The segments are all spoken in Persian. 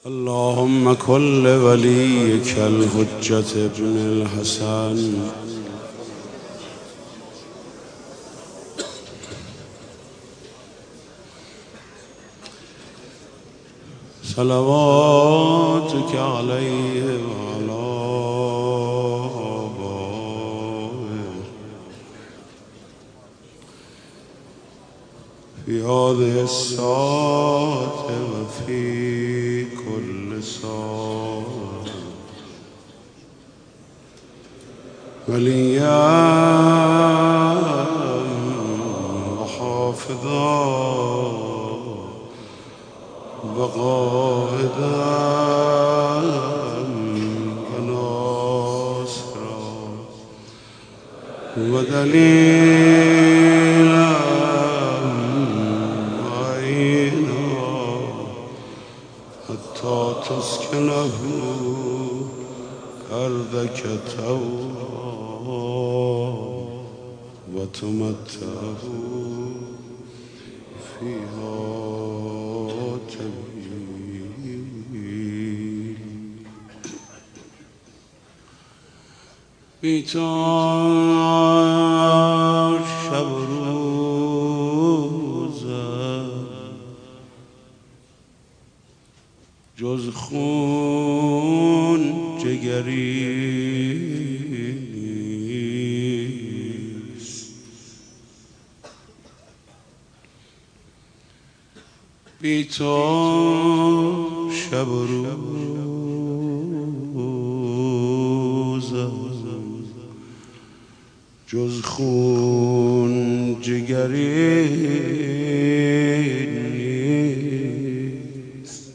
اللهم كل وليك الحجة ابن الحسن صلواتك عليه وعلى آبائه في هذه الساعة وفي كل ساعة وليا وحافظا وقائدا وناصرا ودليلا وعينا حتى تسكنه أرضك طوعا وتمتعه فيها بی‌تار شب و روزم جز خون جگری نیست. بی‌تار شب و روزم جز خون جگری نیست.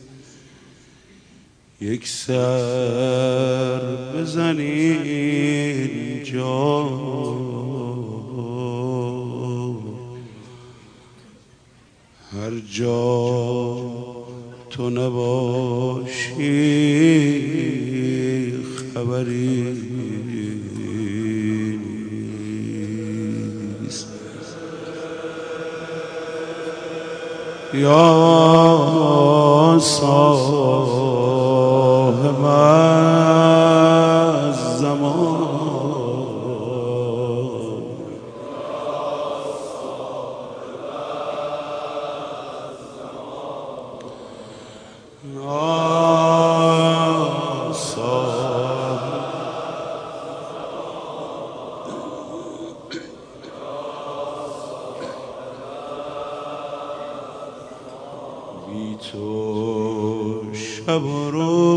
یک سر بزنی اینجا هر جا تو نباشی خبری یا صاحب الزمان بی تو شب و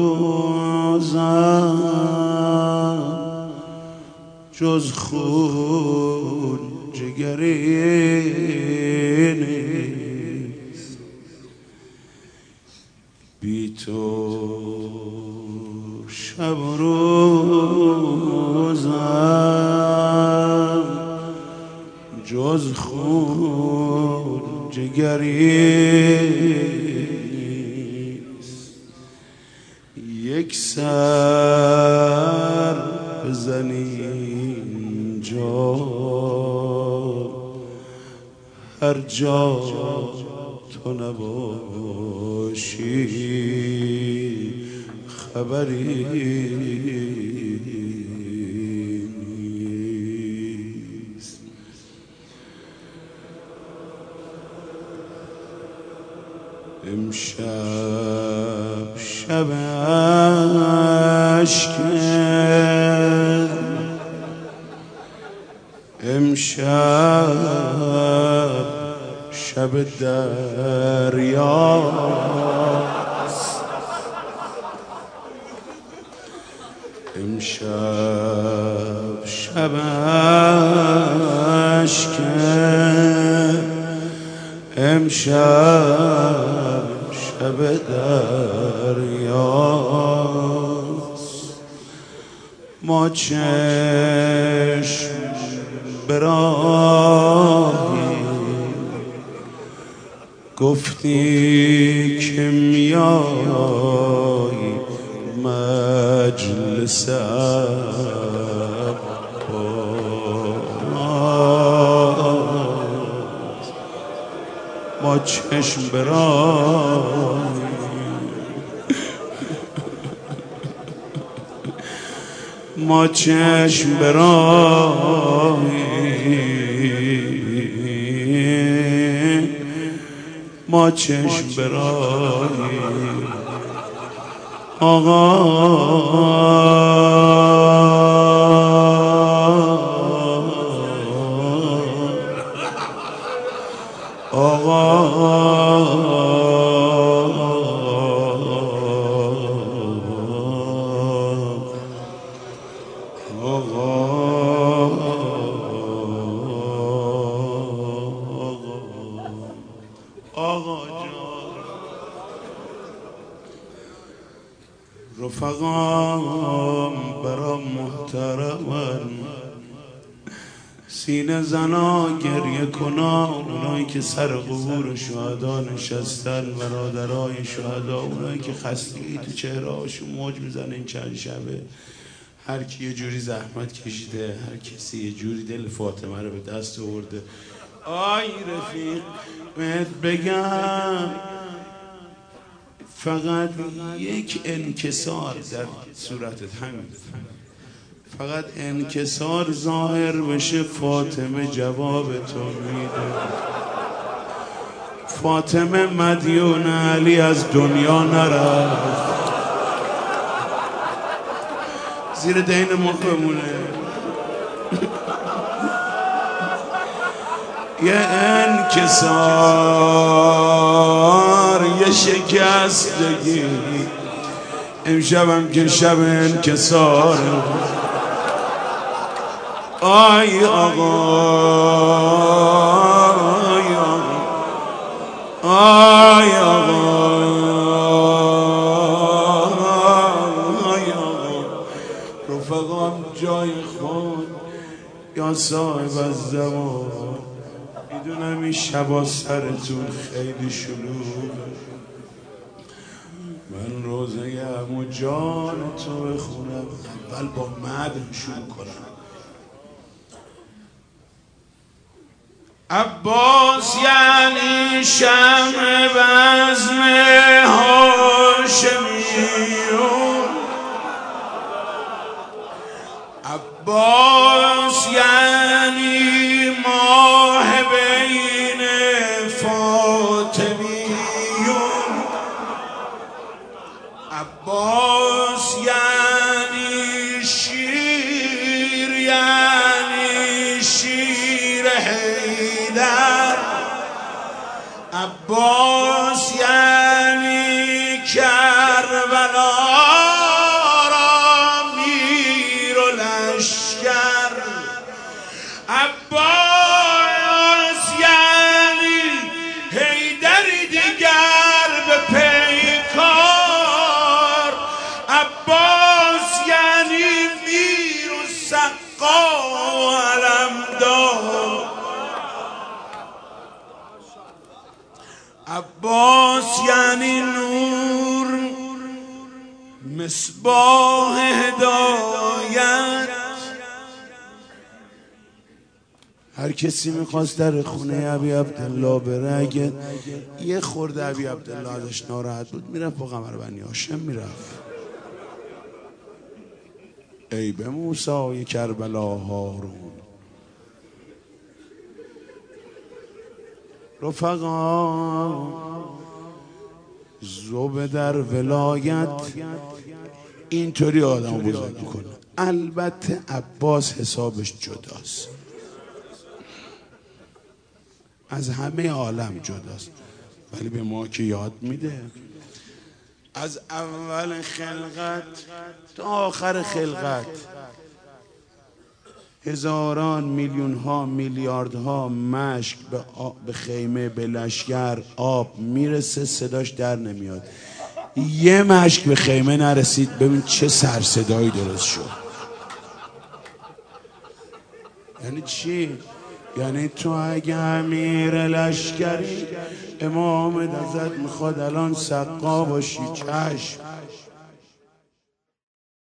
روزم جز خون جگری نیست. بی تو شب و روزم جز خون جگری یک سر بزنی اینجا هر جا تو نباشی خبری نیست. امشب شب اشکه امشب شب دریاست. امشب شب اشکه امشب شب دریاست. ما چشم براهی گفتی که میایی مجلس ما چشم براهی ما چشم براهی ما چشم براهی آقا رفقام برام محترمن سینه زنا گریه کنا اونایی که سر قبور شهدا نشستن برادرای شهدا اونایی که خستگی تو چهره هاشون موج میزنه این چند شبه هر کی یه جوری زحمت کشیده هر کسی یه جوری دل فاطمه رو به دست آورده آی رفیق بهت بگم فقط یک انکسار در صورتت همین فقط انکسار ظاهر بشه فاطمه جواب تو میده فاطمه مدیون علی از دنیا نرفت زیر دین ما بمونه یه انکسار یه شکستگی امشبم که شب انکسار آی آقا آی آقا آی آقا آی آقا رفقام جای خود یا صاحب از زمان میدونم این شبا سرتون خیلی شلوغ من روزه عمو جان تو بخونم اول با مدح شروع کنم عباس یعنی شمع بزم هاشمیون عباس یعنی ماه بین فاطمیون عباس یعنی شیر یعنی شیر حیدر عباس یعنی کربلا را میر و لشکر عباس یعنی حیدری دیگر به پیکار عباس یعنی میر و سقا و علمدار عباس یعنی نور مصباح هدایت هر کسی میخواست در خونه ابی عبدالله بره اگه یه خورده ابی عبدالله ازش ناراحت بود میرفت با قمر بنی هاشم میرفت ای به موسی کربلا هارون رفقا زوبه در ولایت اینطوری آدم بزرگ میکنه البته عباس حسابش جداست از همه عالم جداست ولی به ما که یاد میده از اول خلقت تا آخر خلقت هزاران میلیون ها میلیارد ها مشک به خیمه به لشگر آب میرسه صداش در نمیاد یه مشک به خیمه نرسید ببین چه سر صدایی درست شد یعنی چی؟ یعنی تو اگه امیر لشکری امام ازت میخواد الان سقا باشی چشم